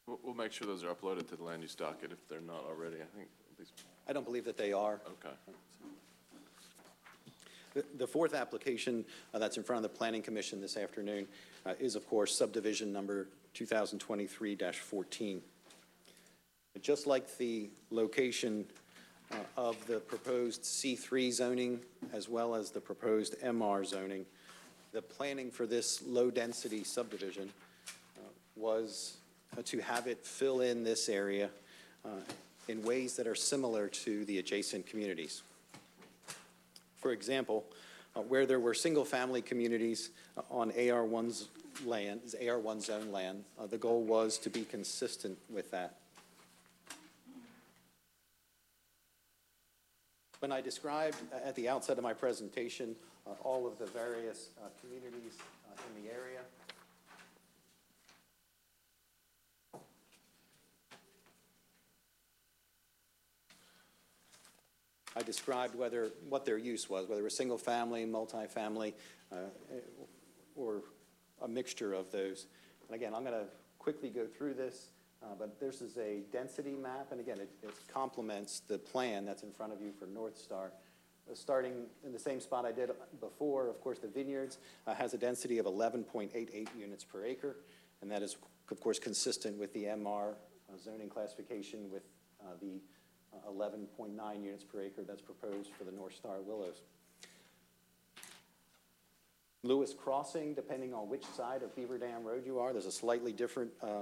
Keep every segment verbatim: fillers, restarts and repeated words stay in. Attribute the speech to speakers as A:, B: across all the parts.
A: We'll, we'll make sure those are uploaded to the land use docket if they're not already, I think, at least.
B: I don't believe that they are.
A: Okay.
B: The, the fourth application uh, that's in front of the Planning Commission this afternoon uh, is, of course, subdivision number two thousand twenty-three dash fourteen. Just like the location uh, of the proposed C three zoning as well as the proposed M R zoning, the planning for this low-density subdivision uh, was uh, to have it fill in this area uh, in ways that are similar to the adjacent communities. For example, uh, where there were single-family communities uh, on A R one's land, A R one zone land, uh, the goal was to be consistent with that. When I described uh, at the outset of my presentation uh, all of the various uh, communities uh, in the area, I described whether what their use was, whether it was single family, multifamily, uh, or a mixture of those. And again, I'm going to quickly go through this, uh, but this is a density map, and again, it, it complements the plan that's in front of you for North Star. Uh, starting in the same spot I did before, of course, the Vineyards uh, has a density of eleven point eight eight units per acre, and that is, of course, consistent with the M R uh, zoning classification with uh, the eleven point nine units per acre that's proposed for the North Star Willows. Lewis Crossing, depending on which side of Beaver Dam Road you are, there's a slightly different uh,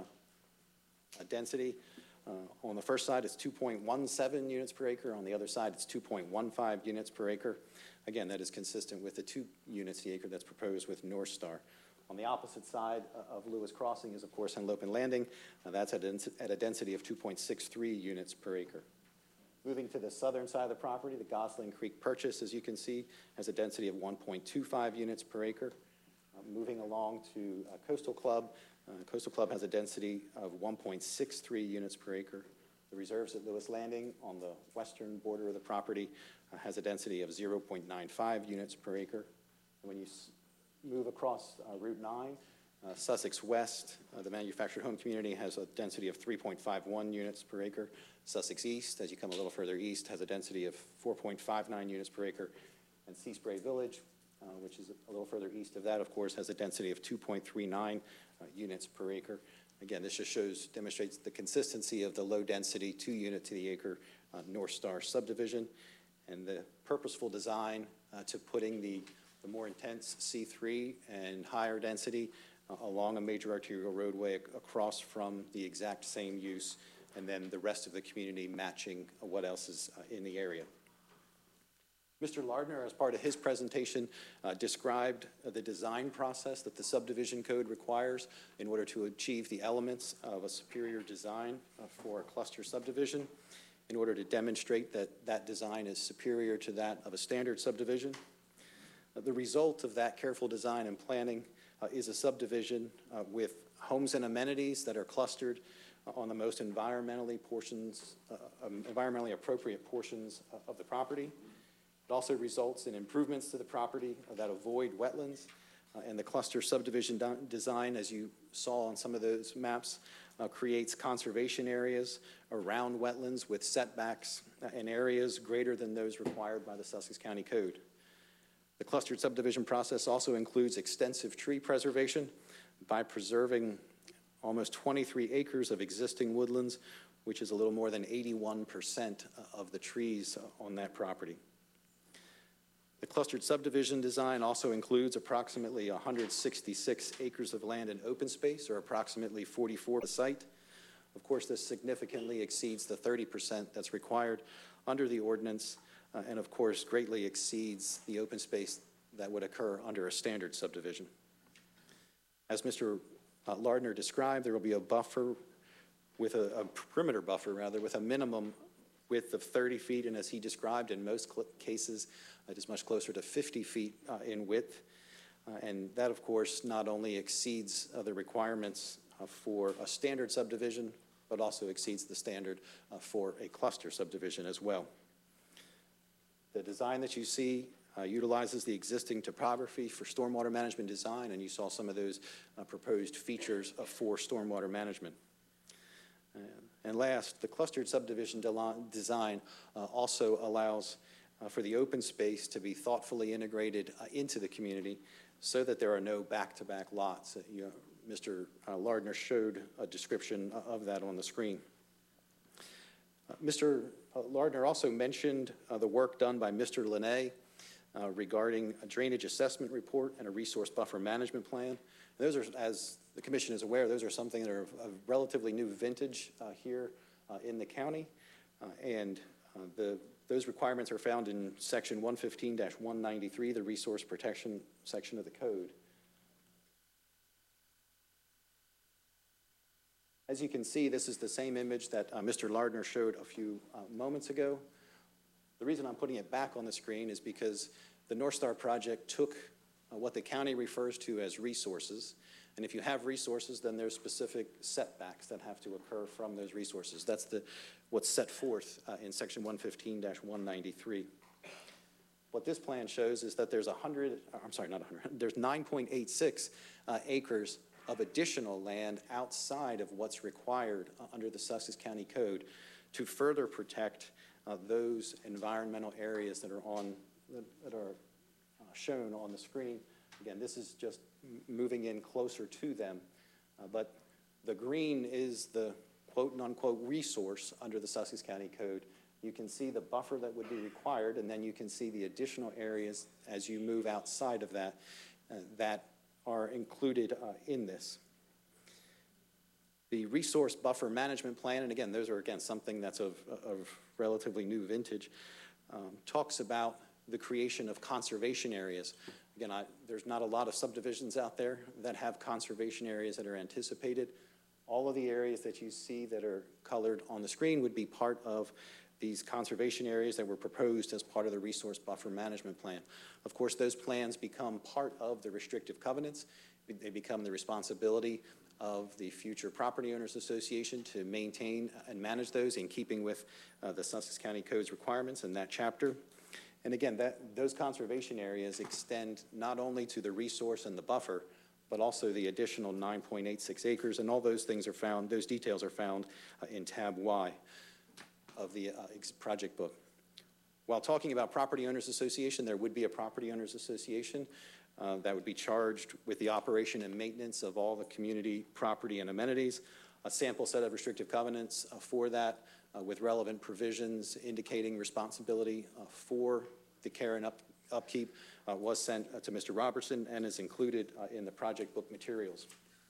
B: density. Uh, on the first side, it's two point one seven units per acre. On the other side, it's two point one five units per acre. Again, that is consistent with the two units the acre that's proposed with North Star. On the opposite side of Lewis Crossing is, of course, Henlopen Landing. Uh, that's at a, at a density of two point six three units per acre. Moving to the southern side of the property, the Gosling Creek Purchase, as you can see, has a density of one point two five units per acre. Uh, moving along to uh, Coastal Club, uh, Coastal Club has a density of one point six three units per acre. The reserves at Lewis Landing on the western border of the property uh, has a density of zero point nine five units per acre. And when you s move across uh, Route nine, uh, Sussex West, uh, the manufactured home community, has a density of three point five one units per acre. Sussex East, as you come a little further east, has a density of four point five nine units per acre. And Seaspray Village, uh, which is a little further east of that, of course, has a density of two point three nine uh, units per acre. Again, this just shows, demonstrates the consistency of the low density, two unit to the acre uh, North Star subdivision, and the purposeful design uh, to putting the, the more intense C three and higher density uh, along a major arterial roadway ac across from the exact same use, and then the rest of the community matching what else is uh, in the area. Mister Lardner, as part of his presentation, uh, described uh, the design process that the subdivision code requires in order to achieve the elements of a superior design uh, for a cluster subdivision, in order to demonstrate that that design is superior to that of a standard subdivision. Uh, the result of that careful design and planning uh, is a subdivision uh, with homes and amenities that are clustered on the most environmentally portions, uh, um, environmentally appropriate portions of the property. It also results in improvements to the property that avoid wetlands, uh, and the cluster subdivision design, as you saw on some of those maps, uh, creates conservation areas around wetlands with setbacks and areas greater than those required by the Sussex County Code. The clustered subdivision process also includes extensive tree preservation by preserving almost twenty-three acres of existing woodlands, which is a little more than eighty-one percent of the trees on that property. The clustered subdivision design also includes approximately one hundred sixty-six acres of land in open space, or approximately forty-four percent of the site. Of course, this significantly exceeds the thirty percent that's required under the ordinance, uh, and of course greatly exceeds the open space that would occur under a standard subdivision. As Mister Uh, Lardner described, there will be a buffer with a, a perimeter buffer rather with a minimum width of thirty feet, and as he described, in most cases it is much closer to fifty feet uh, in width, uh, and that of course not only exceeds uh, the requirements uh, for a standard subdivision, but also exceeds the standard uh, for a cluster subdivision as well. The design that you see Uh, utilizes the existing topography for stormwater management design, and you saw some of those uh, proposed features uh, for stormwater management. And last, the clustered subdivision design uh, also allows uh, for the open space to be thoughtfully integrated uh, into the community so that there are no back-to-back lots. Uh, you know, Mister Uh, Lardner showed a description of that on the screen. Uh, Mister Lardner also mentioned uh, the work done by Mister Linné uh, regarding a drainage assessment report and a resource buffer management plan. Those are, as the Commission is aware, those are something that are of, of relatively new vintage uh, here uh, in the county. Uh, and uh, the, those requirements are found in Section one fifteen dash one ninety-three, the resource protection section of the code. As you can see, this is the same image that uh, Mister Lardner showed a few uh, moments ago. The reason I'm putting it back on the screen is because the North Star project took uh, what the county refers to as resources. And if you have resources, then there's specific setbacks that have to occur from those resources. That's the, what's set forth uh, in Section one fifteen dash one ninety-three. What this plan shows is that there's one hundred, I'm sorry, not one hundred, there's nine point eight six uh, acres of additional land outside of what's required uh, under the Sussex County Code to further protect uh, those environmental areas that are on, that, that are uh, shown on the screen. Again, this is just moving in closer to them, uh, but the green is the quote and unquote resource under the Sussex County Code. You can see the buffer that would be required, and then you can see the additional areas as you move outside of that uh, that are included uh, in this. The resource buffer management plan, and again, those are again something that's of, of relatively new vintage, um, talks about the creation of conservation areas. Again, I, there's not a lot of subdivisions out there that have conservation areas that are anticipated. All of the areas that you see that are colored on the screen would be part of these conservation areas that were proposed as part of the resource buffer management plan. Of course, those plans become part of the restrictive covenants. They become the responsibility of the future property owners association to maintain and manage those in keeping with uh, the Sussex County Code's requirements in that chapter. And again, that, those conservation areas extend not only to the resource and the buffer, but also the additional nine point eight six acres, and all those things are found, those details are found uh, in tab Y of the uh, project book. While talking about property owners association, there would be a property owners association uh, that would be charged with the operation and maintenance of all the community property and amenities, a sample set of restrictive covenants uh, for that uh, with relevant provisions indicating responsibility uh, for the care and up, upkeep uh, was sent uh, to Mister Robertson and is included uh, in the project book materials.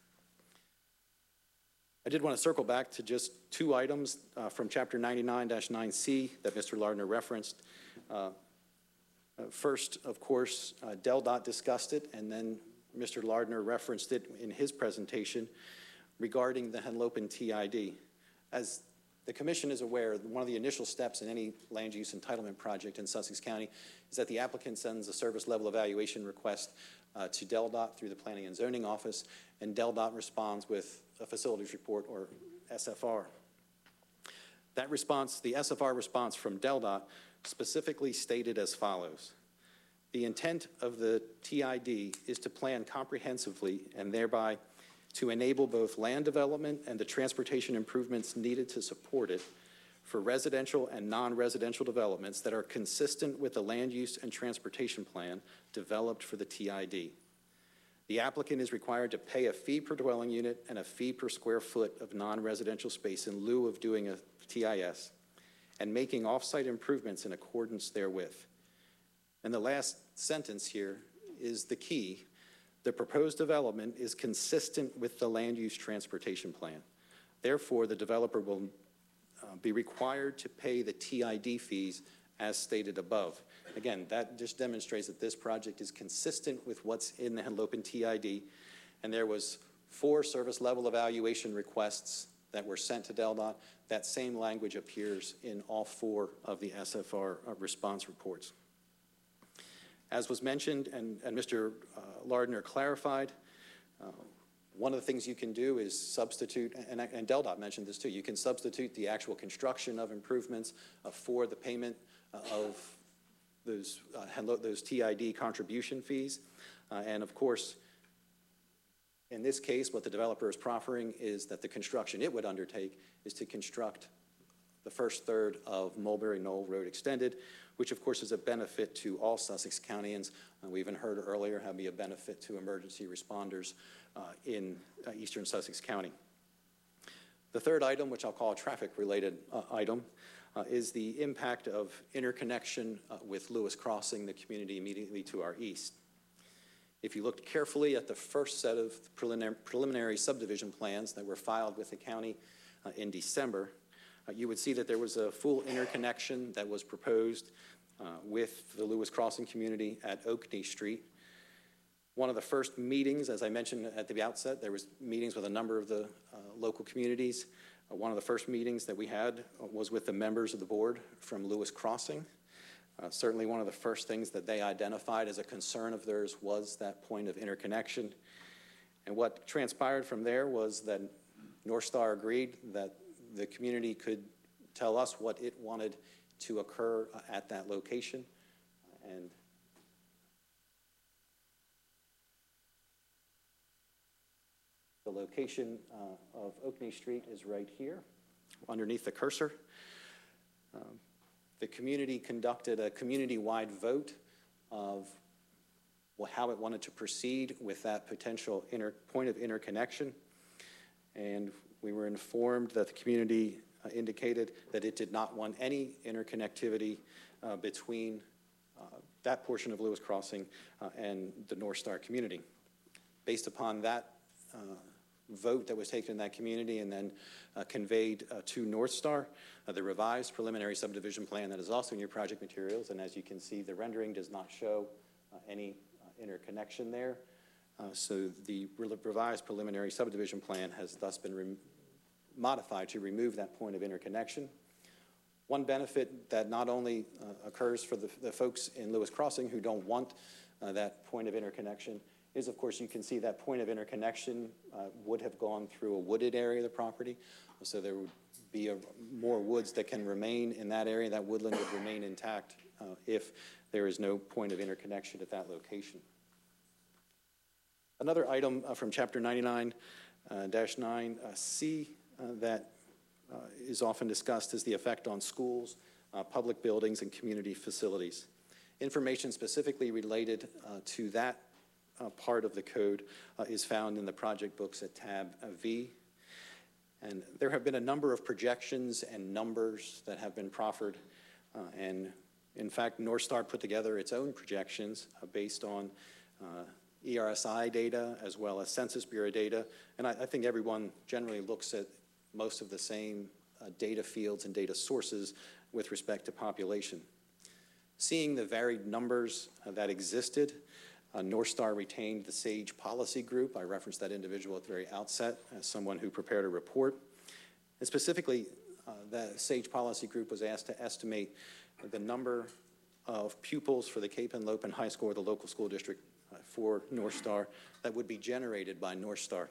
B: I did want to circle back to just two items uh, from Chapter ninety-nine dash nine C that Mister Lardner referenced. Uh, uh, first, of course, uh, Del Dot discussed it, and then Mister Lardner referenced it in his presentation regarding the Henlopen T I D. As the Commission is aware, one of the initial steps in any land use entitlement project in Sussex County is that the applicant sends a service level evaluation request uh, to Del Dot through the Planning and Zoning Office, and Del Dot responds with a facilities report, or S F R. That response, the S F R response from Del Dot, specifically stated as follows. The intent of the T I D is to plan comprehensively and thereby to enable both land development and the transportation improvements needed to support it for residential and non-residential developments that are consistent with the land use and transportation plan developed for the T I D. The applicant is required to pay a fee per dwelling unit and a fee per square foot of non-residential space in lieu of doing a T I S and making off-site improvements in accordance therewith. And the last sentence here is the key. The proposed development is consistent with the land use transportation plan. Therefore, the developer will uh, be required to pay the T I D fees as stated above. Again, that just demonstrates that this project is consistent with what's in the Henlopen T I D, and there was four service level evaluation requests that were sent to Del Dot. That same language appears in all four of the S F R uh, response reports. As was mentioned, and, and Mister Uh, Lardner clarified, uh, one of the things you can do is substitute, and, and Del Dot mentioned this too, you can substitute the actual construction of improvements uh, for the payment uh, of those, uh, those T I D contribution fees. Uh, and of course, In this case, what the developer is proffering is that the construction it would undertake is to construct the first third of Mulberry Knoll Road Extended, which of course is a benefit to all Sussex Countyans. Uh, we even heard earlier how it'd be a benefit to emergency responders uh, in uh, eastern Sussex County. The third item, which I'll call a traffic-related uh, item, uh, is the impact of interconnection uh, with Lewis Crossing, the community immediately to our east. If you looked carefully at the first set of preliminary, preliminary subdivision plans that were filed with the county uh, in December, uh, you would see that there was a full interconnection that was proposed uh, with the Lewis Crossing community at Oakney Street. One of the first meetings, as I mentioned at the outset, there was meetings with a number of the uh, local communities. Uh, one of the first meetings that we had was with the members of the board from Lewis Crossing. Uh, certainly one of the first things that they identified as a concern of theirs was that point of interconnection. And what transpired from there was that North Star agreed that the community could tell us what it wanted to occur uh, at that location. And the location uh, of Oakney Street is right here, underneath the cursor. Um, The community conducted a community-wide vote of well, how it wanted to proceed with that potential inter point of interconnection. And we were informed that the community uh, indicated that it did not want any interconnectivity uh, between uh, that portion of Lewis Crossing uh, and the North Star community. Based upon that uh, vote that was taken in that community and then uh, conveyed uh, to North Star, uh, the revised preliminary subdivision plan that is also in your project materials, and as you can see, the rendering does not show uh, any uh, interconnection there. Uh, so the re revised preliminary subdivision plan has thus been modified to remove that point of interconnection. One benefit that not only uh, occurs for the, the folks in Lewis Crossing who don't want uh, that point of interconnection is, of course, you can see that point of interconnection uh, would have gone through a wooded area of the property. So there would be a, more woods that can remain in that area. That woodland would remain intact uh, if there is no point of interconnection at that location. Another item uh, from Chapter ninety-nine dash nine C uh, that uh, is often discussed is the effect on schools, uh, public buildings, and community facilities. Information specifically related uh, to that Uh, part of the code uh, is found in the project books at tab uh, V. And there have been a number of projections and numbers that have been proffered. Uh, and in fact, North Star put together its own projections uh, based on uh, E R S I data as well as Census Bureau data. And I, I think everyone generally looks at most of the same uh, data fields and data sources with respect to population. Seeing the varied numbers uh, that existed, Uh, North Star retained the SAGE policy group. I referenced that individual at the very outset as someone who prepared a report. And specifically, uh, the SAGE policy group was asked to estimate the number of pupils for the Cape Henlopen High School or the local school district uh, for North Star that would be generated by North Star.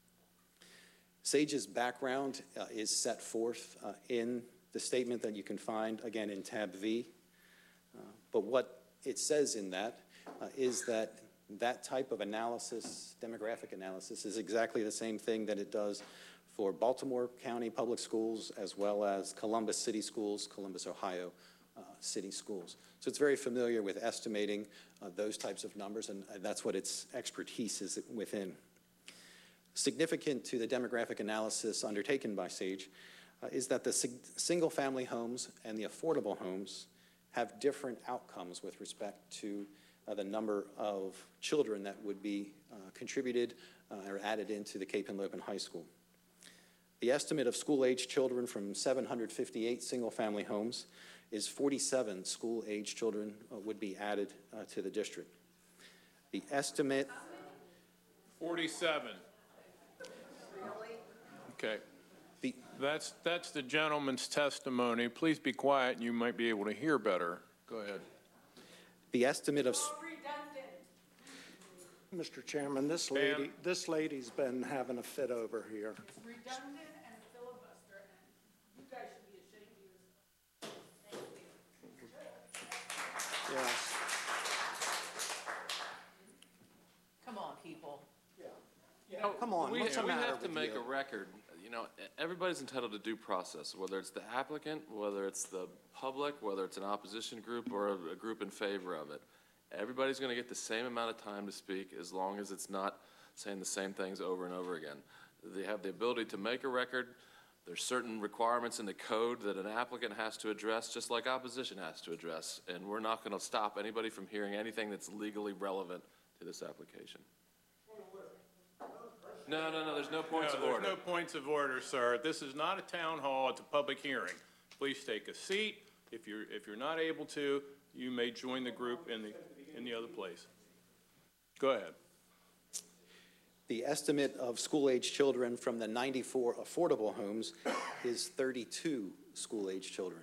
B: SAGE's background uh, is set forth uh, in the statement that you can find, again, in tab V. Uh, but what it says in that Uh, is that that type of analysis, demographic analysis, is exactly the same thing that it does for Baltimore County Public Schools as well as Columbus City Schools, Columbus, Ohio uh, City Schools. So it's very familiar with estimating uh, those types of numbers, and uh, that's what its expertise is within. Significant to the demographic analysis undertaken by SAGE uh, is that the single-family homes and the affordable homes have different outcomes with respect to Uh, the number of children that would be uh, contributed uh, or added into the Cape Henlopen High School. The estimate of school-age children from seven hundred fifty-eight single-family homes is forty-seven school-age children uh, would be added uh, to the district. The estimate...
C: forty-seven.
D: Really?
C: Okay.
B: The,
C: That's, that's the gentleman's testimony. Please be quiet and you might be able to hear better. Go ahead.
B: the estimate of...
E: Mister Chairman, this lady, this lady's been having a fit over here.
D: It's redundant and a filibuster, and you guys should be ashamed of yourself. Thank you.
E: Yes.
F: Come on, people.
E: Yeah. Yeah.
A: know,
E: Come on,
A: we-
E: what's the
A: We
E: matter
A: have to
E: with
A: make
E: you?
A: a record, you know, e- everybody's entitled to due process, whether it's the applicant, whether it's the public, whether it's an opposition group or a, a group in favor of it. Everybody's gonna get the same amount of time to speak as long as it's not saying the same things over and over again. They have the ability to make a record. There's certain requirements in the code that an applicant has to address, just like opposition has to address, and we're not gonna stop anybody from hearing anything that's legally relevant to this application. No, no, no, there's no points
C: No,
A: of
C: there's
A: order.
C: no points of order, sir. This is not a town hall, it's a public hearing. Please take a seat. If you're, if you're not able to, you may join the group in the, in the other place. Go ahead.
B: The estimate of school-age children from the ninety-four affordable homes is thirty-two school-age children.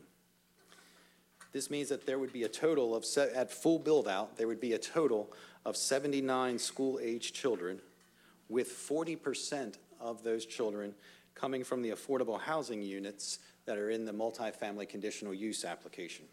B: This means that there would be a total of, se- at full build-out, there would be a total of seventy-nine school-age children, with forty percent of those children coming from the affordable housing units that are in the multifamily conditional use application.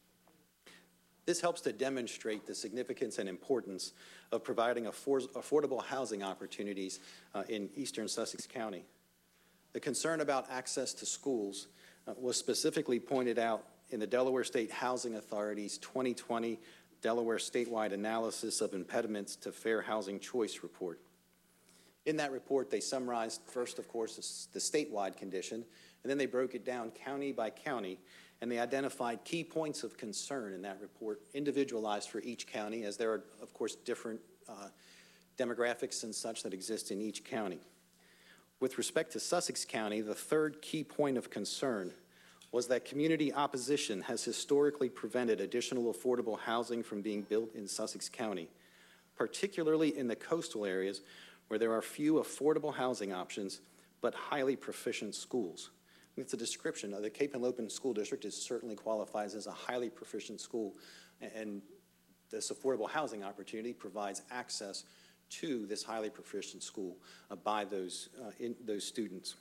B: This helps to demonstrate the significance and importance of providing affor- affordable housing opportunities uh, in eastern Sussex County. The concern about access to schools uh, was specifically pointed out in the Delaware State Housing Authority's twenty twenty Delaware Statewide Analysis of Impediments to Fair Housing Choice report. In that report, they summarized first, of course, the statewide condition, and then they broke it down county by county, and they identified key points of concern in that report, individualized for each county, as there are, of course, different uh, demographics and such that exist in each county. With respect to Sussex County, the third key point of concern was that community opposition has historically prevented additional affordable housing from being built in Sussex County, particularly in the coastal areas where there are few affordable housing options but highly proficient schools. It's a description of the Cape Henlopen School District is certainly qualifies as a highly proficient school, and this affordable housing opportunity provides access to this highly proficient school uh, by those, uh, in, those students.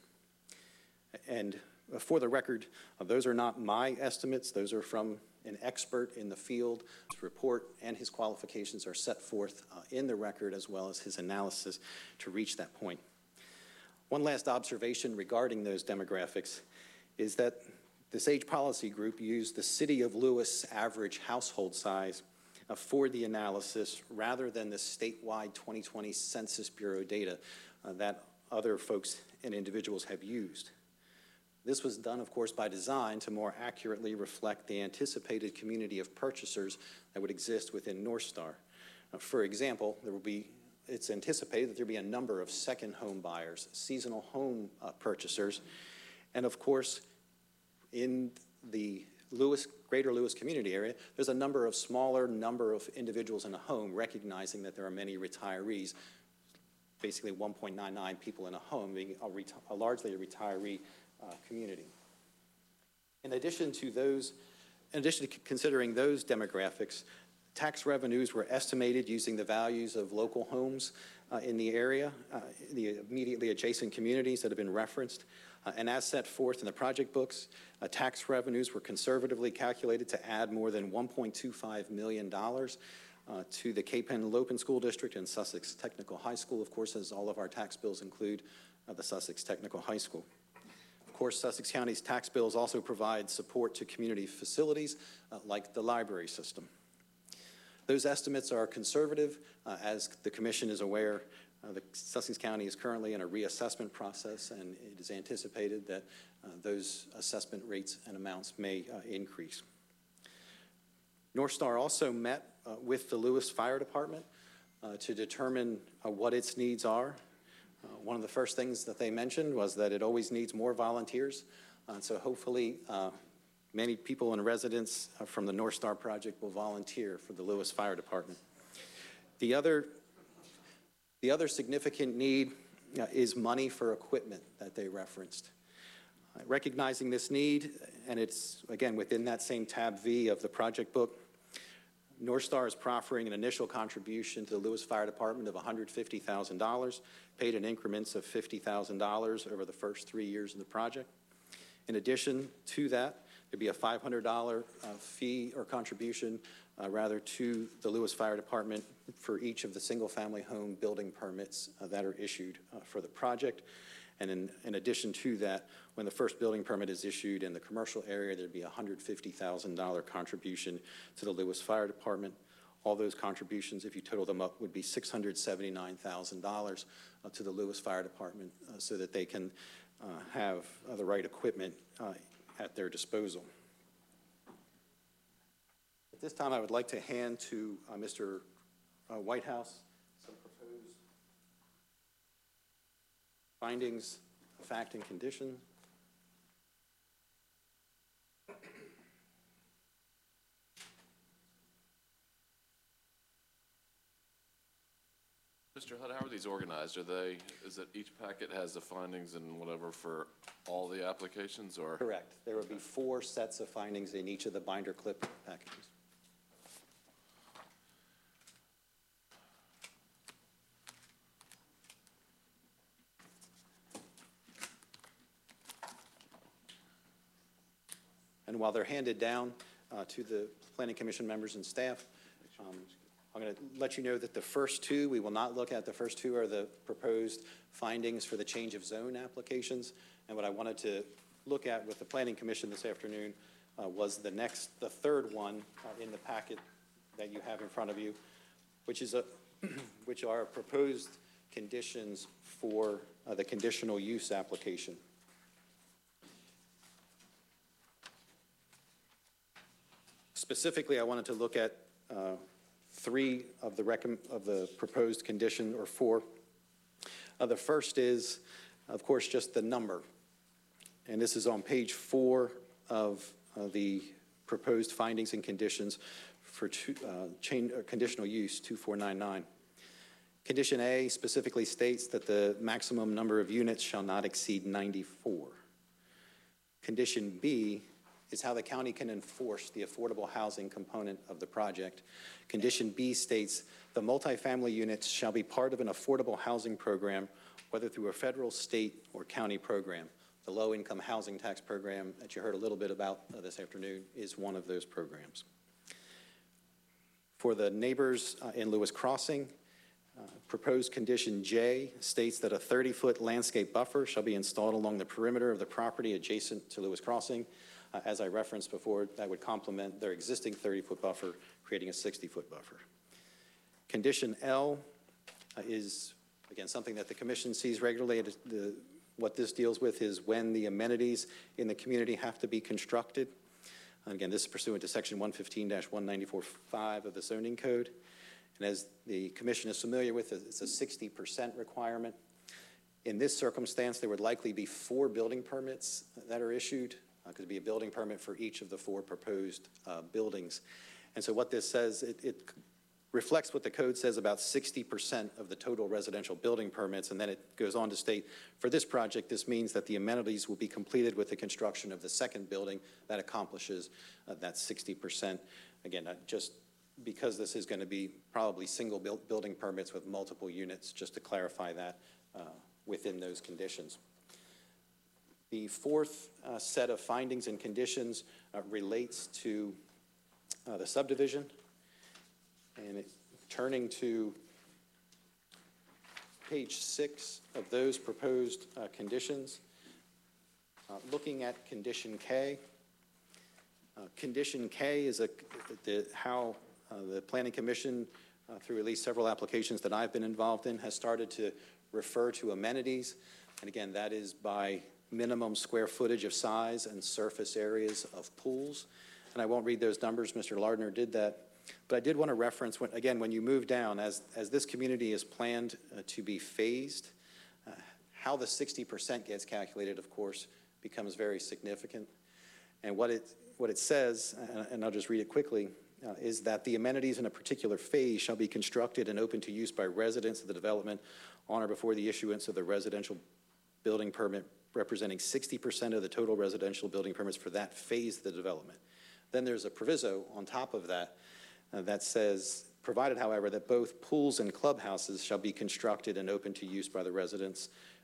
B: And uh, for the record, uh, those are not my estimates. Those are from an expert in the field. His report and his qualifications are set forth uh, in the record, as well as his analysis to reach that point. One last observation regarding those demographics is that the SAGE Policy Group used the City of Lewis average household size uh, for the analysis rather than the statewide twenty twenty Census Bureau data uh, that other folks and individuals have used. This was done, of course, by design to more accurately reflect the anticipated community of purchasers that would exist within North Star. Uh, for example, there will be it's anticipated that there will be a number of second home buyers, seasonal home uh, purchasers, and of course, in the Lewis, greater Lewis community area, there's a number of smaller number of individuals in a home, recognizing that there are many retirees, basically one point nine nine people in a home, being a, reti a largely a retiree uh, community. In addition to those, in addition to considering those demographics, tax revenues were estimated using the values of local homes uh, in the area, uh, the immediately adjacent communities that have been referenced. Uh, and as set forth in the project books, uh, tax revenues were conservatively calculated to add more than one point two five million dollars uh, to the Cape Henlopen School District and Sussex Technical High School, of course, as all of our tax bills include uh, the Sussex Technical High School. Of course, Sussex County's tax bills also provide support to community facilities uh, like the library system. Those estimates are conservative. Uh, as the Commission is aware, uh, the Sussex County is currently in a reassessment process, and it is anticipated that uh, those assessment rates and amounts may uh, increase. North Star also met uh, with the Lewis Fire Department uh, to determine uh, what its needs are. Uh, one of the first things that they mentioned was that it always needs more volunteers, uh, so hopefully uh, many people and residents uh, from the North Star project will volunteer for the Lewis Fire Department. The other, the other significant need uh, is money for equipment that they referenced. Uh, recognizing this need, and it's, again, within that same tab V of the project book, North Star is proffering an initial contribution to the Lewis Fire Department of one hundred fifty thousand dollars, paid in increments of fifty thousand dollars over the first three years of the project. In addition to that, there'd be a five hundred dollar uh, fee or contribution uh, rather to the Lewis Fire Department for each of the single-family home building permits uh, that are issued uh, for the project. And in, in addition to that, when the first building permit is issued in the commercial area, there'd be a one hundred fifty thousand dollar contribution to the Lewis Fire Department. All those contributions, if you total them up, would be six hundred seventy-nine thousand dollars uh, to the Lewis Fire Department uh, so that they can uh, have uh, the right equipment uh, at their disposal. At this time, I would like to hand to uh, Mister Uh, Whitehouse some proposed findings, fact, and condition.
A: Mister Hutt, how are these organized? Are they, is it each packet has the findings and whatever for all the applications, or?
B: Correct. There will be four sets of findings in each of the binder clip packages. And while they're handed down uh, to the Planning Commission members and staff, um, I'm going to let you know that the first two, we will not look at. The first two are the proposed findings for the change of zone applications. And what I wanted to look at with the Planning Commission this afternoon uh, was the next, the third one uh, in the packet that you have in front of you, which is a, which are proposed conditions for uh, the conditional use application. Specifically, I wanted to look at uh, three of the, recom of the proposed condition, or four. Uh, the first is, of course, just the number. And this is on page four of uh, the proposed findings and conditions for two, uh, chain, uh, conditional use two four nine nine. Condition A specifically states that the maximum number of units shall not exceed ninety-four. Condition B is how the county can enforce the affordable housing component of the project. Condition B states the multifamily units shall be part of an affordable housing program, whether through a federal, state, or county program. The low-income housing tax program that you heard a little bit about uh, this afternoon is one of those programs. For the neighbors uh, in Lewis Crossing, uh, proposed condition J states that a thirty-foot landscape buffer shall be installed along the perimeter of the property adjacent to Lewis Crossing. Uh, as I referenced before, that would complement their existing thirty-foot buffer, creating a sixty-foot buffer. Condition L uh, is, again, something that the Commission sees regularly. It is the, what this deals with is when the amenities in the community have to be constructed. And again, this is pursuant to Section one fifteen dash one ninety-four point five of the zoning code. And as the Commission is familiar with, it's a sixty percent requirement. In this circumstance, there would likely be four building permits that are issued. Uh, could be a building permit for each of the four proposed uh, buildings. And so what this says, it, it reflects what the code says about sixty percent of the total residential building permits, and then it goes on to state, for this project, this means that the amenities will be completed with the construction of the second building that accomplishes uh, that sixty percent. Again, uh, just because this is going to be probably single build building permits with multiple units, just to clarify that uh, within those conditions. The fourth uh, set of findings and conditions uh, relates to uh, the subdivision. And it, turning to page six of those proposed uh, conditions, uh, looking at condition K. Uh, condition K is a, the, how uh, the Planning Commission, uh, through at least several applications that I've been involved in, has started to refer to amenities. And again, that is by minimum square footage of size and surface areas of pools. And I won't read those numbers, Mister Lardner did that. But I did want to reference, when, again, when you move down, as, as this community is planned uh, to be phased, uh, how the sixty percent gets calculated, of course, becomes very significant. And what it, what it says, and, and I'll just read it quickly, uh, is that the amenities in a particular phase shall be constructed and open to use by residents of the development on or before the issuance of the residential building permit representing sixty percent of the total residential building permits for that phase of the development. Then there's a proviso on top of that uh, that says, provided, however, that both pools and clubhouses shall be constructed and open to use by the residents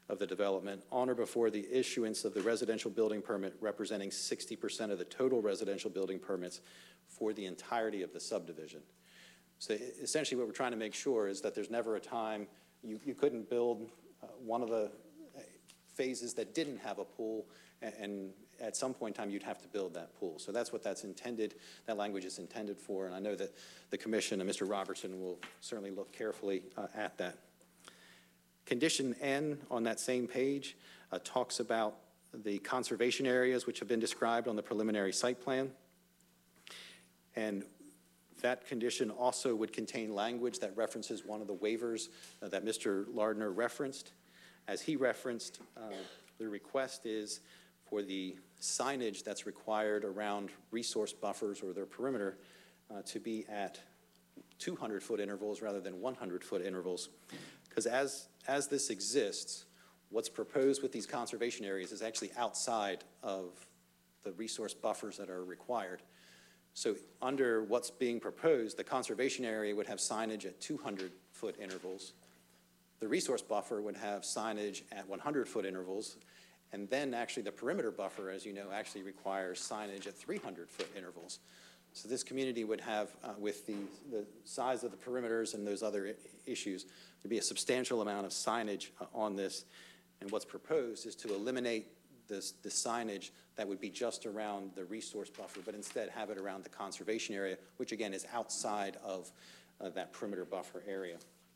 B: of the development on or before the issuance of the residential building permit representing sixty percent of the total residential building permits for the entirety of the subdivision. So e- essentially what we're trying to make sure is that there's never a time you, you couldn't build uh, one of the uh, phases that didn't have a pool, and, and at some point in time you'd have to build that pool. So that's what that's intended, that language is intended for, and I know that the commission and Mister Robertson will certainly look carefully uh, at that. Condition N on that same page uh, talks about the conservation areas which have been described on the preliminary site plan. And that condition also would contain language that references one of the waivers uh, that Mister Lardner referenced. As he referenced, uh, the request is for the signage that's required around resource buffers or their perimeter uh, to be at two hundred foot intervals rather than one hundred foot intervals. Because as, as this exists, what's proposed with these conservation areas is actually outside of the resource buffers that are required. So under what's being proposed, the conservation area would have signage at two hundred foot intervals. The resource buffer would have signage at one hundred foot intervals. And then actually the perimeter buffer, as you know, actually requires signage at three hundred foot intervals. So this community would have, uh, with the, the size of the perimeters and those other I- issues, there'd be a substantial amount of signage uh, on this. And what's proposed is to eliminate this, the signage that would be just around the resource buffer, but instead have it around the conservation area, which again is outside of uh, that perimeter buffer area.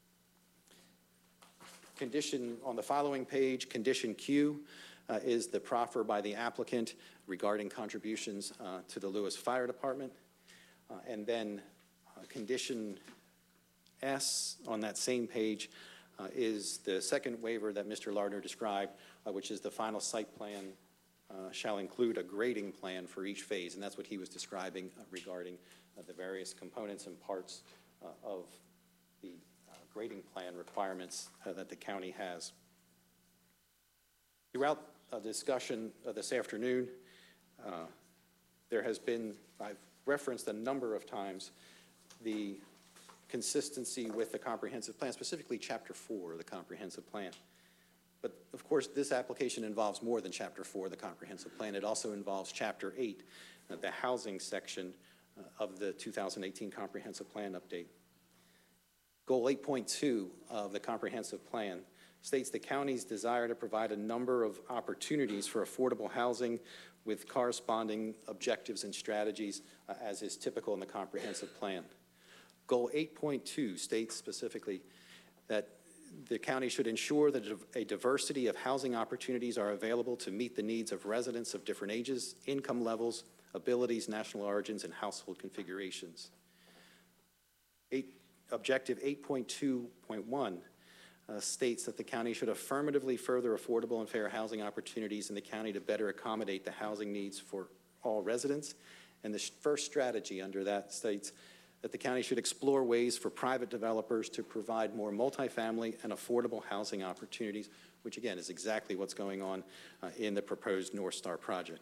B: Condition on the following page, condition Q, uh, is the proffer by the applicant regarding contributions uh, to the Lewis Fire Department. Uh, and then uh, condition S on that same page uh, is the second waiver that Mister Lardner described, uh, which is the final site plan uh, shall include a grading plan for each phase, and that's what he was describing uh, regarding uh, the various components and parts uh, of the uh, grading plan requirements uh, that the county has. Throughout a discussion uh, this afternoon, uh, there has been, I've referenced a number of times, the consistency with the comprehensive plan, specifically chapter four of the comprehensive plan. But of course, this application involves more than chapter four of the comprehensive plan. It also involves chapter eight, uh, the housing section uh, of the two thousand eighteen comprehensive plan update. Goal eight point two of the comprehensive plan states the county's desire to provide a number of opportunities for affordable housing with corresponding objectives and strategies, uh, as is typical in the comprehensive plan. Goal eight point two states specifically that the county should ensure that a diversity of housing opportunities are available to meet the needs of residents of different ages, income levels, abilities, national origins, and household configurations. Eight, objective eight point two point one uh, states that the county should affirmatively further affordable and fair housing opportunities in the county to better accommodate the housing needs for all residents. And the first strategy under that states that the county should explore ways for private developers to provide more multifamily and affordable housing opportunities, which again is exactly what's going on uh, in the proposed North Star project.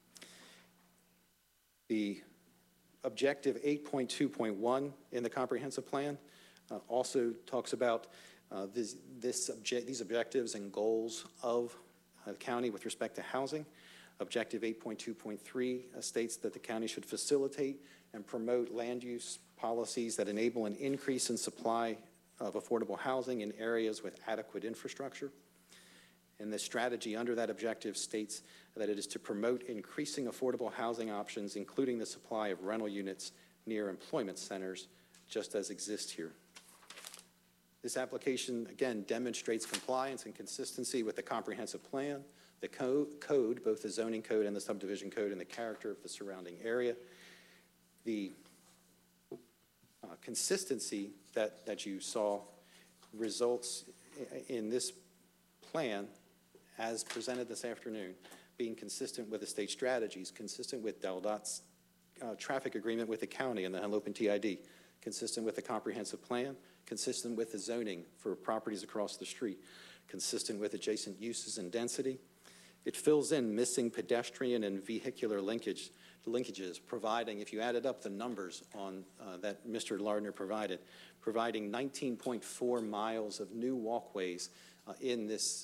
B: The objective eight point two point one in the comprehensive plan uh, also talks about uh, this, this object, these objectives and goals of uh, the county with respect to housing. Objective eight point two point three uh, states that the county should facilitate and promote land use policies that enable an increase in supply of affordable housing in areas with adequate infrastructure. And the strategy under that objective states that it is to promote increasing affordable housing options, including the supply of rental units near employment centers, just as exists here. This application, again, demonstrates compliance and consistency with the comprehensive plan, the co code, both the zoning code and the subdivision code, and the character of the surrounding area. The uh, consistency that, that you saw results in this plan as presented this afternoon being consistent with the state strategies, consistent with Del Dot's uh, traffic agreement with the county and the Henlopen T I D, consistent with the comprehensive plan, consistent with the zoning for properties across the street, consistent with adjacent uses and density. It fills in missing pedestrian and vehicular linkage, linkages, providing, if you added up the numbers on uh, that Mister Lardner provided, providing nineteen point four miles of new walkways uh, in this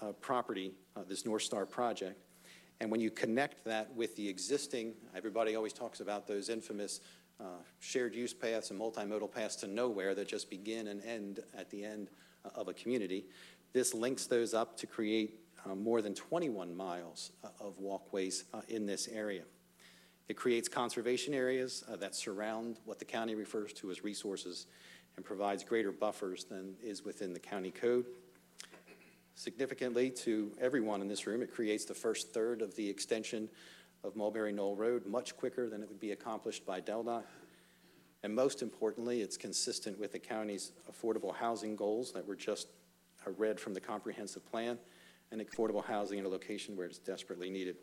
B: uh, property, uh, this North Star project. And when you connect that with the existing, everybody always talks about those infamous uh, shared use paths and multimodal paths to nowhere that just begin and end at the end uh, of a community. This links those up to create uh, more than twenty-one miles uh, of walkways uh, in this area. It creates conservation areas uh, that surround what the county refers to as resources and provides greater buffers than is within the county code. Significantly to everyone in this room, it creates the first third of the extension of Mulberry Knoll Road much quicker than it would be accomplished by Del Dot. And most importantly, it's consistent with the county's affordable housing goals that were just uh, read from the comprehensive plan, and affordable housing in a location where it's desperately needed.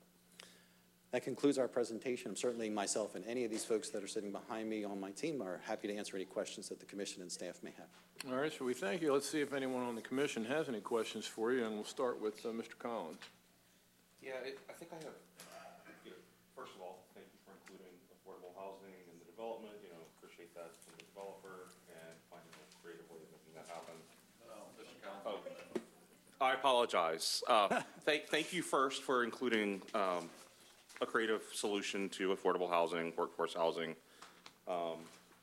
B: That concludes our presentation. I'm certainly myself and any of these folks that are sitting behind me on my team are happy to answer any questions that the commission and staff may have.
C: All right, so we thank you. Let's see if anyone on the commission has any questions for you, and we'll start with uh, Mister Collins.
F: Yeah, it, I think I have, you know, first of all, thank you for including affordable housing in the development, you know, appreciate that from the developer and finding a creative way of making that happen.
A: Oh, Mister Collins.
F: Oh, I apologize. Uh, thank, thank you first for including, um, a creative solution to affordable housing, workforce housing, um,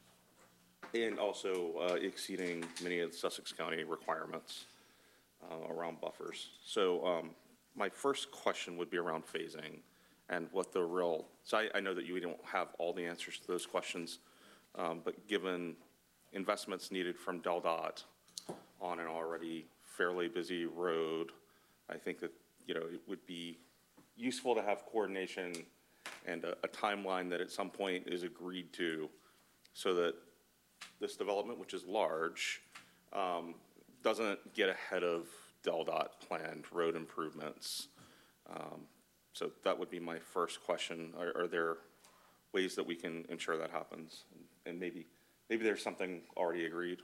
F: and also uh, exceeding many of the Sussex County requirements uh, around buffers. So um, my first question would be around phasing and what the real, so I, I know that you don't have all the answers to those questions, um, but given investments needed from Del Dot on an already fairly busy road, I think that, you know, it would be useful to have coordination and a, a timeline that at some point is agreed to so that this development, which is large, um, doesn't get ahead of Del Dot planned road improvements. Um, so that would be my first question. Are, are there ways that we can ensure that happens? And maybe, maybe there's something already agreed.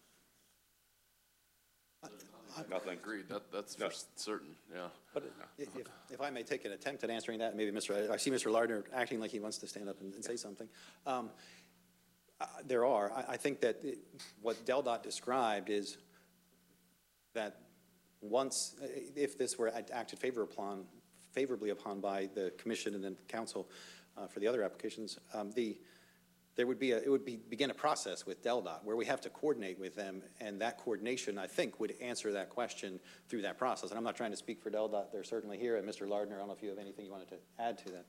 F: Nothing.
A: Agreed, that, that's
F: No.
A: for certain, yeah.
B: But if, if I may take an attempt at answering that, maybe Mister I see Mister Lardner acting like he wants to stand up and, and say something. Um, uh, there are. I, I think that it, what Del Dot described is that once, if this were acted favor upon, favorably upon by the commission and then the council uh, for the other applications, um, the there would be a, it would be, begin a process with Del Dot where we have to coordinate with them, and that coordination, I think, would answer that question through that process. And I'm not trying to speak for Del Dot. They're certainly here. And Mister Lardner, I don't know if you have anything you wanted to add to that.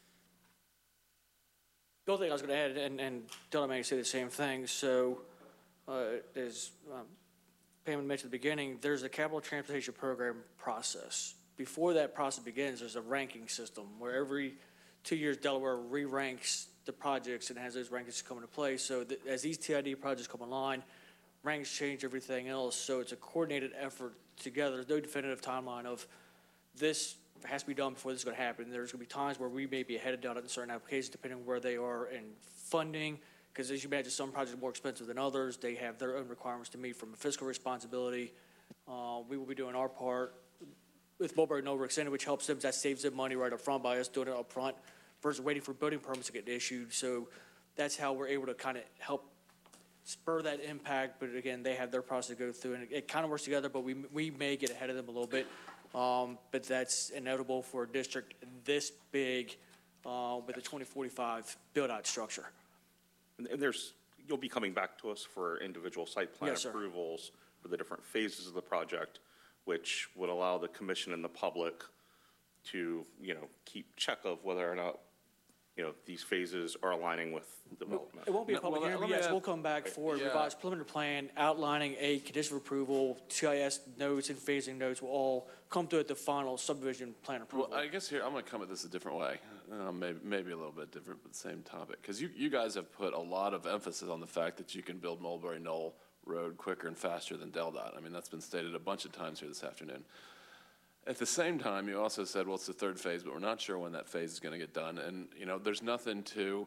G: The only thing I was going to add, and, and Del Dot may say the same thing, so uh, as um, Pam mentioned at the beginning, there's a capital transportation program process. Before that process begins, there's a ranking system where every two years Delaware re-ranks the projects and has those rankings come into play. So that as these T I D projects come online, ranks change everything else. So it's a coordinated effort together. There's no definitive timeline of this has to be done before this is going to happen. There's going to be times where we may be ahead of Del Dot in certain applications depending on where they are in funding. Because as you imagine, some projects are more expensive than others. They have their own requirements to meet from a fiscal responsibility. Uh, we will be doing our part with Mulberry Knoll Extended, which helps them. That saves them money right up front by us doing it up front versus waiting for building permits to get issued. So that's how we're able to kind of help spur that impact. But again, they have their process to go through, and it, it kind of works together, but we, we may get ahead of them a little bit. Um, but that's inevitable for a district this big uh, with a twenty forty-five build-out structure.
F: And and there's, you'll be coming back to us for individual site plan
G: Yes, sir.
F: approvals for the different phases of the project, which would allow the commission and the public to, you know, keep check of whether or not, you know, these phases are aligning with development.
G: It won't be a
A: No,
G: public
A: well,
G: hearing,
A: let
G: but
A: me
G: yes,
A: add-
G: we'll come back for a
A: Yeah.
G: revised preliminary plan outlining a condition of approval, T I S notes and phasing notes will all come through at the final subdivision plan approval.
A: Well, I guess here, I'm gonna come at this a different way, uh, maybe, maybe a little bit different, but same topic. Because you, you guys have put a lot of emphasis on the fact that you can build Mulberry Knoll Road quicker and faster than Del Dot. I mean, that's been stated a bunch of times here this afternoon. At the same time, you also said, well, it's the third phase, but we're not sure when that phase is gonna get done. And, you know, there's nothing to,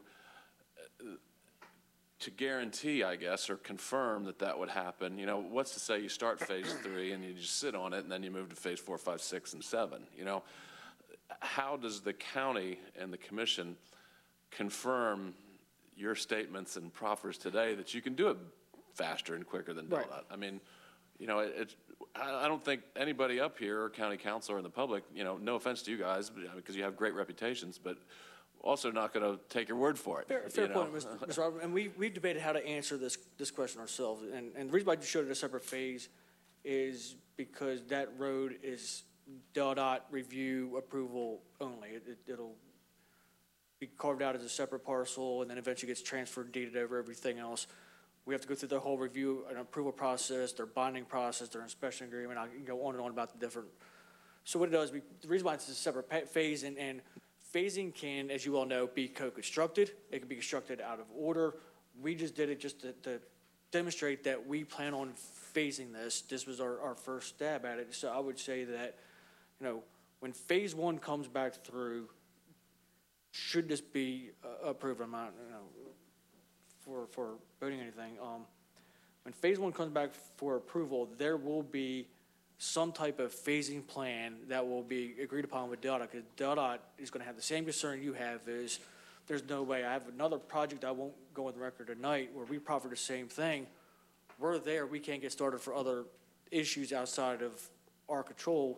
A: to guarantee, I guess, or confirm that that would happen. You know, what's to say you start phase three and you just sit on it and then you move to phase four, five, six, and seven? You know, how does the county and the commission confirm your statements and proffers today that you can do it faster and quicker than Del
G: Right.
A: Dot? I mean, you know, it, it, I, I don't think anybody up here, or county council or in the public, you know, no offense to you guys, but, because you have great reputations, but also not going to take your word for it.
G: Fair, fair
A: you know?
G: point, Mister Mister Robert, and we, we debated how to answer this, this question ourselves, and, and the reason why I just showed it a separate phase is because that road is DelDOT review approval only. It, it- it'll be carved out as a separate parcel, and then eventually gets transferred, deeded over everything else. We have to go through the whole review and approval process, their bonding process, their inspection agreement. I can go on and on about the different. So what it does, we, the reason why it's a separate pa- phase, and, and phasing can, as you all know, be co-constructed. It can be constructed out of order. We just did it just to, to demonstrate that we plan on phasing this. This was our, our first stab at it. So I would say that, you know, when phase one comes back through, should this be uh, approved, I'm not, you know, for, for voting anything, um, when phase one comes back for approval, there will be some type of phasing plan that will be agreed upon with DelDOT, because DelDOT is gonna have the same concern you have, is there's no way, I have another project I won't go on the record tonight where we proffer the same thing. We're there, we can't get started for other issues outside of our control.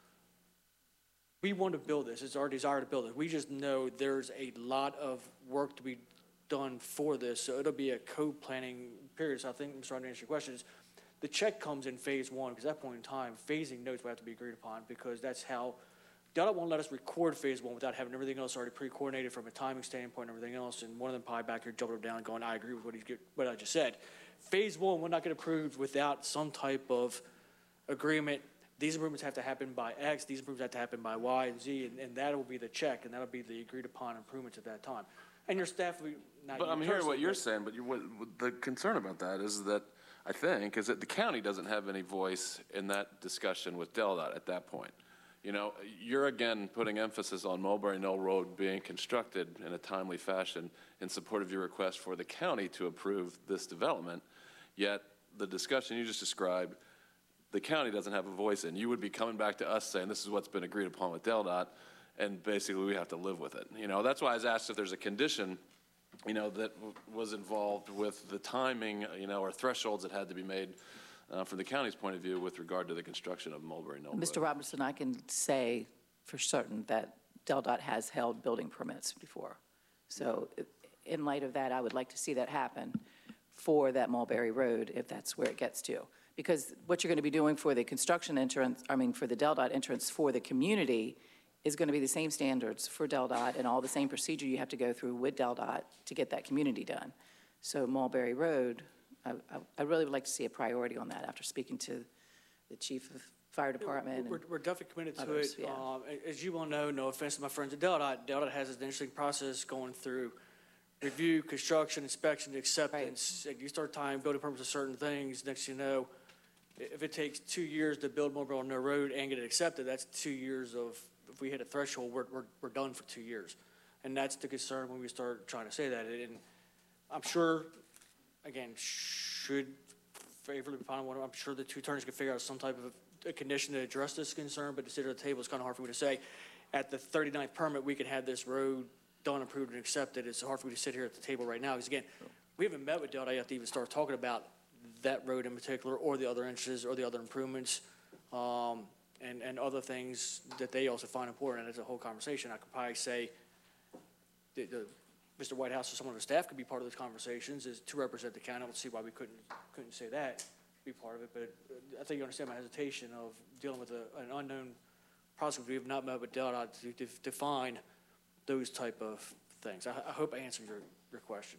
G: We want to build this, it's our desire to build it. We just know there's a lot of work to be done for this, so it'll be a co-planning period. So I think, Mister Rodney, to answer your question, is the check comes in phase one, because at that point in time, phasing notes will have to be agreed upon, because that's how, DelDOT won't let us record phase one without having everything else already pre-coordinated from a timing standpoint and everything else, and one of them probably back here jumping up down and going, I agree with what he's, get- what I just said. Phase one will not get approved without some type of agreement. These improvements have to happen by X, these improvements have to happen by Y and Z, and, and that will be the check, and that'll be the agreed upon improvements at that time. And your staff, we, not
A: But
G: you
A: I'm hearing what
G: personally,
A: you're
G: but-
A: saying, but you, what, what- the concern about that is that, I think, is that the county doesn't have any voice in that discussion with DelDOT at that point. You know, you're again putting emphasis on Mulberry Knoll Road being constructed in a timely fashion in support of your request for the county to approve this development, yet the discussion you just described, the county doesn't have a voice in. You would be coming back to us saying, this is what's been agreed upon with DelDOT, and basically we have to live with it. You know, that's why I was asked if there's a condition, you know, that w- was involved with the timing, you know, or thresholds that had to be made uh, from the county's point of view with regard to the construction of Mulberry Knoll Road.
H: Mister Robertson, I can say for certain that DelDOT has held building permits before. So i- in light of that, I would like to see that happen for that Mulberry Road, if that's where it gets to. Because what you're going to be doing for the construction entrance, I mean, for the DelDOT entrance for the community is going to be the same standards for DelDOT and all the same procedure you have to go through with DelDOT to get that community done. So Mulberry Road, I, I, I really would like to see a priority on that after speaking to the chief of fire department.
G: We're,
H: and-
G: we're definitely committed to
H: others,
G: it.
H: yeah.
G: Um, a- as you well know, no offense to my friends at DelDOT, DelDOT has an interesting process going through review, construction, inspection, acceptance. And you start tying building permits to certain things, next thing you know, i- if it takes two years to build Mulberry Knoll Road and get it accepted, that's two years of, if we hit a threshold, we're, we're, we're done for two years. And that's the concern when we start trying to say that. And I'm sure, again, should favorably upon one, I'm sure the two attorneys could figure out some type of a condition to address this concern, but to sit at the table, it's kind of hard for me to say. At the thirty-ninth permit, we could have this road done, approved, and accepted. It's hard for me to sit here at the table right now, because again, we haven't met with DelDOT yet to even start talking about that road in particular, or the other inches, or the other improvements, um, and, and other things that they also find important, and it's a whole conversation. I could probably say, the, the, Mister Whitehouse or someone on the staff could be part of those conversations, is to represent the county. I don't see why we couldn't, couldn't say that, be part of it, but uh, I think you understand my hesitation of dealing with a, an unknown process. We have not met with DelDOT to, to define those type of things. I, I hope I answered your, your question.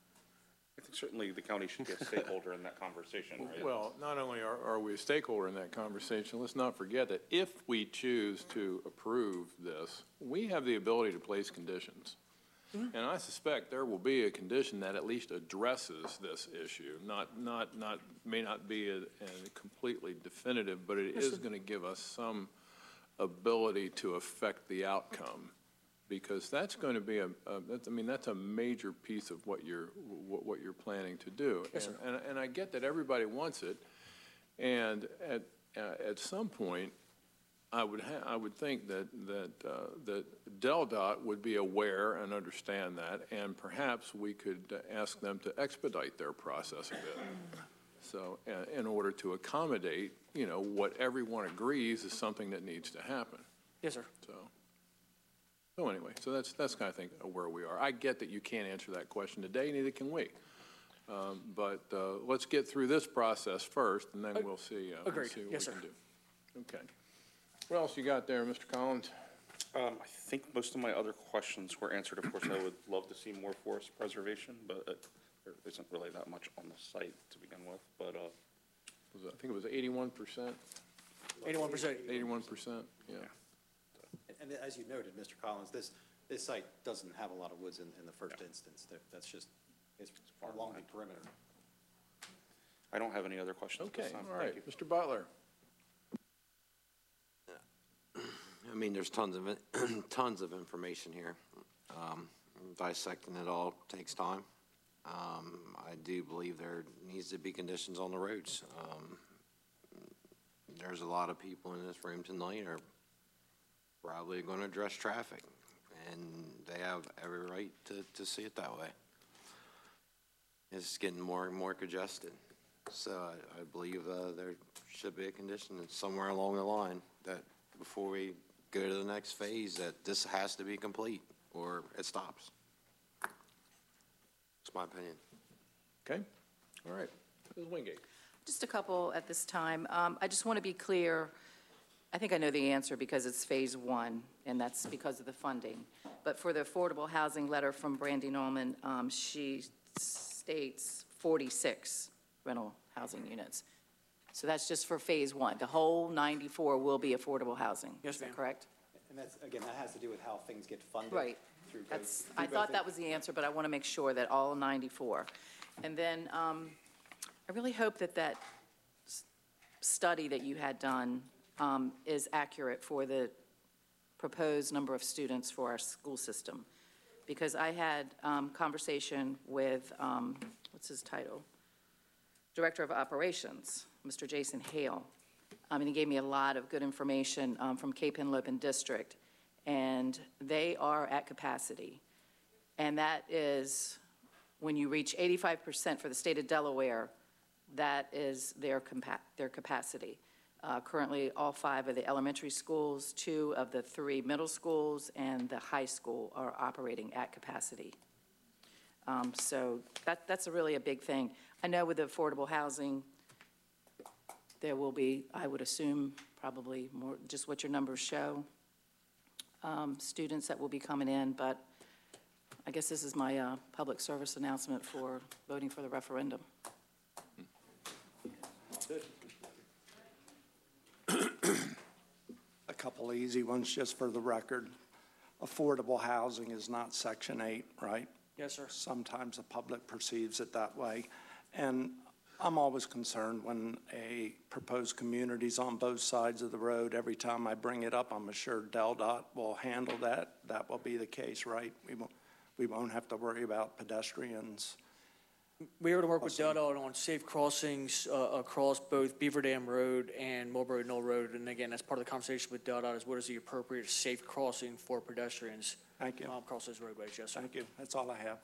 F: I think certainly the county should be a stakeholder in that conversation, right?
C: Well, not only are, are we a stakeholder in that conversation, let's not forget that if we choose to approve this, we have the ability to place conditions. And I suspect there will be a condition that at least addresses this issue, not, not, not, may not be a, a completely definitive, but it is gonna give us some ability to affect the outcome. Because that's going to be a, a that's, I mean, that's a major piece of what you're, what, what you're planning to do.
G: Yes, sir.
C: And, and, and I get that everybody wants it, and at, uh, at some point, I would ha, I would think that, that, uh, that DelDOT would be aware and understand that, and perhaps we could uh, ask them to expedite their process a bit. So, uh, in order to accommodate, you know, what everyone agrees is something that needs to happen,
G: Yes, sir.
C: so. So anyway, so that's, that's kind of think of where we are. I get that you can't answer that question today, neither can we. Um, But uh, let's get through this process first, and then we'll see, uh, we'll
G: Agreed.
C: see what we
G: Yes,
C: can
G: sir.
C: do. Okay. What else you got there, Mister Collins?
F: Um, I think most of my other questions were answered. Of course, I would love to see more forest preservation, but uh, there isn't really that much on the site to begin with, but, uh,
C: Was it- I think it was eighty-one percent,
G: Eighty-one percent.
C: eighty-one percent, yeah.
B: And as you noted, Mister Collins, this, this site doesn't have a lot of woods in, in the first instance. That- That's just, it's along the perimeter.
F: I don't have any other questions at
C: Okay,
F: this time.
C: all
F: Thank
C: right.
F: you.
C: Mister Butler?
I: I mean, there's tons of, it- tons of information here. Um, Dissecting it all takes time. Um, I do believe there needs to be conditions on the roads. Um, There's a lot of people in this room tonight are probably going to address traffic, and they have every right to, to see it that way. It's getting more and more congested. So I, I believe uh, there should be a condition somewhere along the line that before we go to the next phase, that this has to be complete or it stops. That's my opinion.
C: Okay, all right. Miz Wingate?
H: Just a couple at this time. Um, I just want to be clear, I think I know the answer because it's phase one, and that's because of the funding. But for the affordable housing letter from Brandy Norman, um, she states forty-six rental housing units. So that's just for phase one. The whole ninety-four will be affordable housing.
G: Yes,
H: Is that
G: ma'am.
H: correct?
B: And that's, again, that has to do with how things get funded.
H: Right.
B: through both-
H: That's,
B: through
H: I
B: both
H: thought
B: the-
H: that was the answer, but I want to make sure that all ninety-four. And then um, I really hope that that s- study that you had done um, is accurate for the proposed number of students for our school system. Because I had um, conversation with, um, what's his title? Director of Operations, Mister Jason Hale. Um, and he gave me a lot of good information um, from Cape Henlopen District. And they are at capacity. And that is, when you reach eighty-five percent for the state of Delaware, that is their compa- their capacity. Uh, Currently, all five of the elementary schools, two of the three middle schools, and the high school are operating at capacity. Um, So that, that's a really a big thing. I know with the affordable housing, there will be, I would assume, probably more, just what your numbers show, um, students that will be coming in, but I guess this is my uh, public service announcement for voting for the referendum.
E: A couple easy ones, just for the record. Affordable housing is not Section eight, right?
G: Yes, sir.
E: Sometimes the public perceives it that way. And I'm always concerned when a proposed community's on both sides of the road. Every time I bring it up, I'm assured DelDOT will handle that. That will be the case, right? We won't, we won't have to worry about pedestrians.
G: We were to work with DelDOT on safe crossings uh, across both Beaver Dam Road and Mulberry Knoll Road. And again, that's part of the conversation with DelDOT is what is the appropriate safe crossing for pedestrians
E: Thank you.
G: um, across those roadways, yes, sir.
E: Thank you. That's all I have.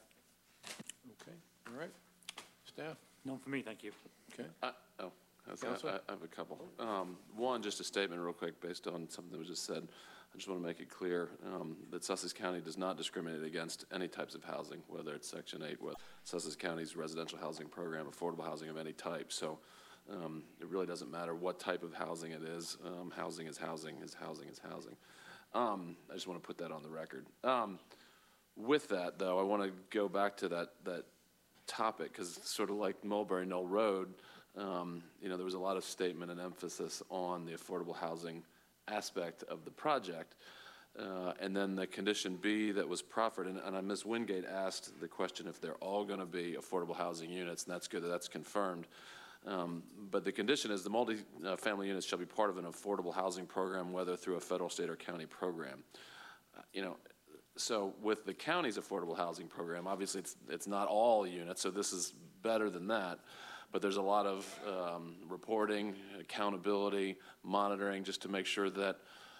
C: Okay, all right. Staff,
J: None for me, thank you.
C: okay.
A: I- Oh, I was gonna-
C: Counselor?
A: I I have a couple. Um, One, just a statement real quick based on something that was just said. I just want to make it clear um, that Sussex County does not discriminate against any types of housing, whether it's Section eight, whether Sussex County's residential housing program, affordable housing of any type. So um, it really doesn't matter what type of housing it is. Um, Housing is housing, is housing is housing. Um, I just want to put that on the record. Um, With that, though, I want to go back to that, that topic, because sort of like Mulberry Knoll Road, um, you know, there was a lot of statement and emphasis on the affordable housing aspect of the project. Uh, and then the condition B that was proffered, and, and Miz Wingate asked the question if they're all going to be affordable housing units, and that's good that that's confirmed. Um, but the condition is the multi-family units shall be part of an affordable housing program, whether through a federal, state, or county program. Uh, you know, so with the county's affordable housing program, obviously it's, it's not all units, so this is better than that. But there's a lot of um, reporting, accountability, monitoring, just to make sure that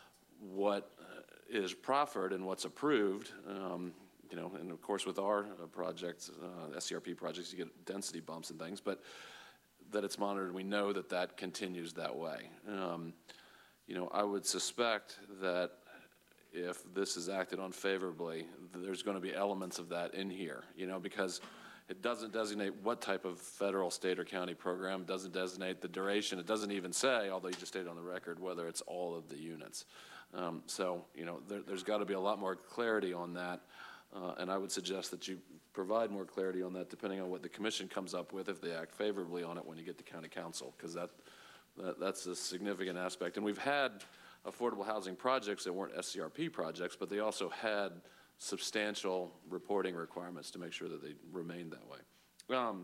A: what is proffered and what's approved, um, you know, and of course with our uh, projects, uh, S C R P projects, you get density bumps and things, but that it's monitored. We know that that continues that way. Um, you know, I would suspect that if this is acted on favorably, there's going to be elements of that in here, you know, because it doesn't designate what type of federal, state, or county program, doesn't designate the duration. It doesn't even say, although you just stated on the record, whether it's all of the units. Um, so, you know, there, there's got to be a lot more clarity on that, uh, and I would suggest that you provide more clarity on that depending on what the commission comes up with if they act favorably on it when you get to county council, because that, that, that's a significant aspect. And we've had affordable housing projects that weren't S C R P projects, but they also had substantial reporting requirements to make sure that they remained that way. Um,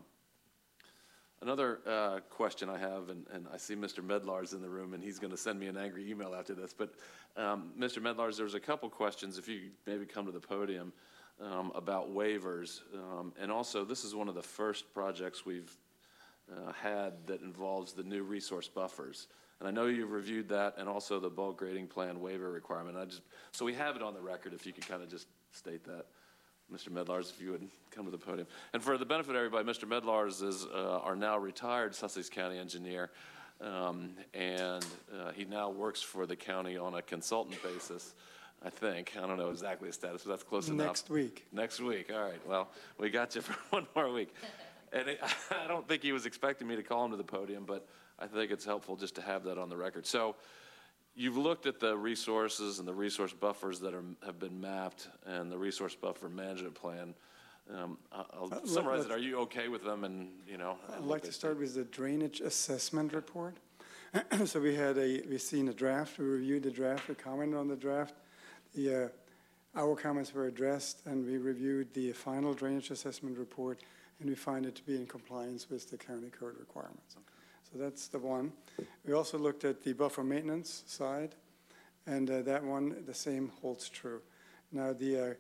A: another uh, question I have, and, and I see Mister Medlar's in the room, and he's going to send me an angry email after this, but um, Mister Medlar's, there's a couple questions, if you could maybe come to the podium, um, about waivers. Um, and also, this is one of the first projects we've uh, had that involves the new resource buffers. And I know you've reviewed that and also the bulk grading plan waiver requirement. I just, so we have it on the record, if you could kind of just state that. Mister Medlars, if you would come to the podium. And for the benefit of everybody, Mister Medlars is uh, our now retired Sussex County engineer, um, and uh, he now works for the county on a consultant basis, I think. I don't know exactly his status, but that's close enough.
J: Next week.
A: Next week, all right. Well, we got you for one more week. And it, I don't think he was expecting me to call him to the podium, but I think it's helpful just to have that on the record. So you've looked at the resources and the resource buffers that are, have been mapped and the resource buffer management plan. Um, I'll
J: Uh,
A: summarize
J: let-
A: it. Are you okay with them? And, you know,
J: I'd
A: and
J: like
A: what
J: to
A: they
J: start
A: say?
J: with the drainage assessment report. So we had a, we've seen a draft, we reviewed the draft, we commented on the draft. The, uh, our comments were addressed, and we reviewed the final drainage assessment report, and we find it to be in compliance with the county code requirements. So that's the one. We also looked at the buffer maintenance side, and uh, that one, the same holds true. Now, the, uh,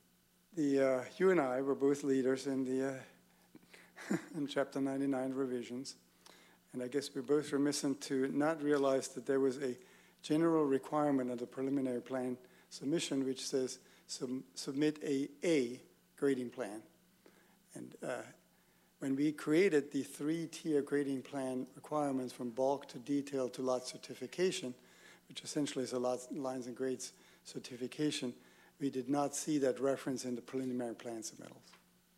J: the uh, you and I were both leaders in the uh, in Chapter ninety-nine revisions, and I guess we both were missing to not realize that there was a general requirement of the preliminary plan submission which says sub submit a A grading plan. And uh, when we created the three-tier grading plan requirements from bulk to detail to lot certification, which essentially is a lot, lines and grades certification, we did not see that reference in the preliminary plan submittals.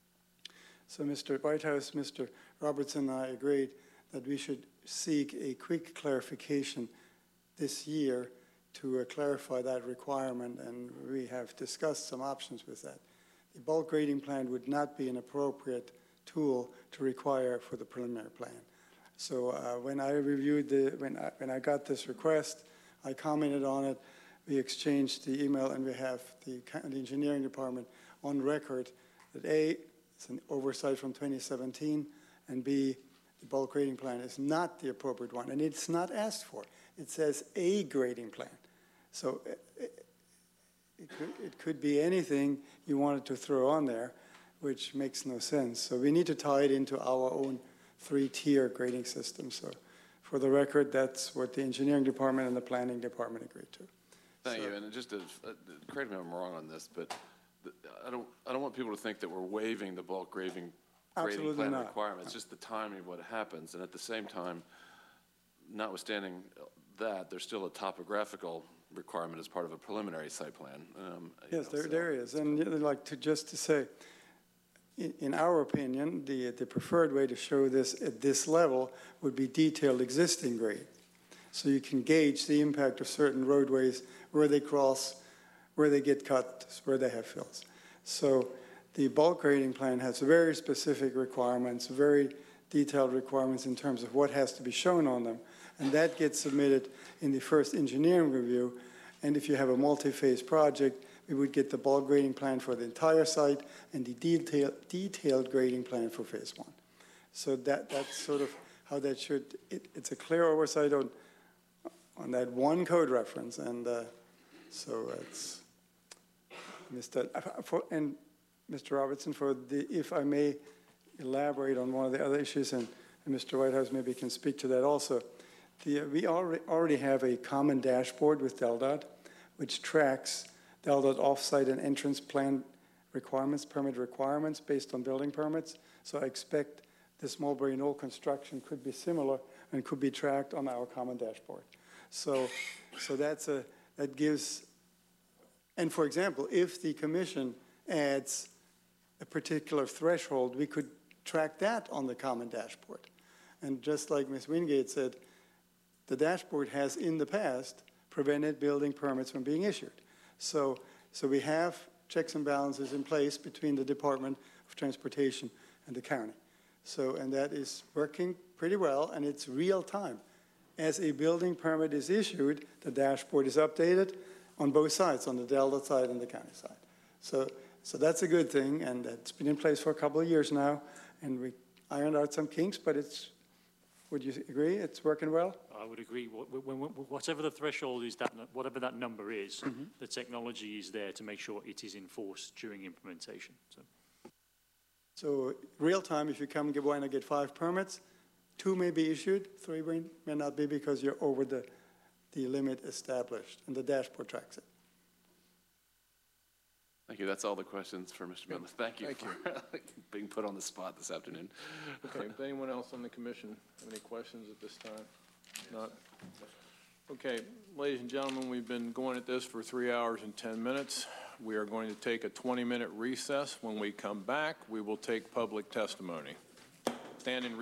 J: So Mister Whitehouse, Mister Robertson, and I agreed that we should seek a quick clarification this year to uh, clarify that requirement, and we have discussed some options with that. The bulk grading plan would not be an appropriate tool to require for the preliminary plan. So uh, when I reviewed the, when I, when I got this request, I commented on it, we exchanged the email, and we have the, the engineering department on record that A, it's an oversight from twenty seventeen, and B, the bulk grading plan is not the appropriate one, and it's not asked for. It says a grading plan. So it, it, it, could, it could be anything you wanted to throw on there, which makes no sense. So we need to tie it into our own three-tier grading system. So for the record, that's what the engineering department and the planning department agreed to.
A: Thank
J: So-
A: you. And just to, uh, correct me if I'm wrong on this, but the- I don't, I don't want people to think that we're waiving the bulk grading, grading
J: Absolutely
A: plan
J: not.
A: requirements, just the timing of what happens. And at the same time, notwithstanding that, there's still a topographical requirement as part of a preliminary site plan. Um, you
J: Yes,
A: know,
J: there,
A: so-
J: there is. And you know, like to just to say, in, in our opinion, the, the preferred way to show this at this level would be detailed existing grade. So you can gauge the impact of certain roadways, where they cross, where they get cut, where they have fills. So the bulk grading plan has very specific requirements, very detailed requirements in terms of what has to be shown on them. And that gets submitted in the first engineering review. And if you have a multi-phase project, we would get the bulk grading plan for the entire site and the detail, detailed grading plan for phase one. So that, that's sort of how that should, it, it's a clear oversight on, on that one code reference. And uh, so it's, Mister For, and Mister Robertson, for the, if I may elaborate on one of the other issues, and, and Mister Whitehouse maybe can speak to that also. The, we already, already have a common dashboard with DelDOT, which tracks DelDOT offsite and entrance plan requirements, permit requirements based on building permits. So I expect this Mulberry Knoll construction could be similar and could be tracked on our common dashboard. So, so that's a, that gives, and for example, if the commission adds a particular threshold, we could track that on the common dashboard. And just like Miz Wingate said, the dashboard has in the past prevented building permits from being issued. So, so we have checks and balances in place between the Department of Transportation and the county. So, and that is working pretty well, and it's real time. As a building permit is issued, the dashboard is updated on both sides, on the Delta side and the county side. So, so that's a good thing, and it's been in place for a couple of years now, and we ironed out some kinks, but it's, would you agree, it's working well?
K: I would agree. Wh- when- when- Whatever the threshold is, that whatever that number is, the technology is there to make sure it is enforced during implementation. So,
J: So real time, if you come and get, want to get five permits, two may be issued, three may, may not be because you're over the, the limit established, and the dashboard tracks it.
A: Thank you. That's all the questions for Mister Miller. Thank you
C: Thank
A: for being put on the spot this afternoon.
C: Okay, does anyone else on the commission have any questions at this time? Not? Okay, ladies and gentlemen, we've been going at this for three hours and ten minutes. We are going to take a twenty-minute recess. When we come back, we will take public testimony. Stand in